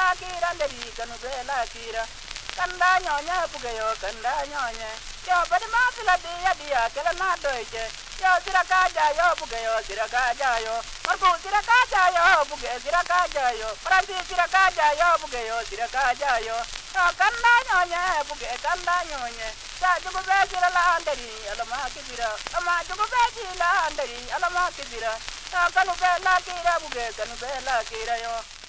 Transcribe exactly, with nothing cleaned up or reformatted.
la kira nderi kanu be la kira kanda nyonya buge yo kanda nyonya yo bari ma fila dia dia kala na doije yo sira kaja yo buge yo sira kaja yo marbu sira kaja yo buge sira kaja yo pranti sira kaja yo buge yo sira kaja yo yo kanda nyonya buge kanda nyonya sa jugo be sira la nderi ala ma kibira ama jugo be sira nderi ala ma kibira kanu be la kira buge kanu be la kira yo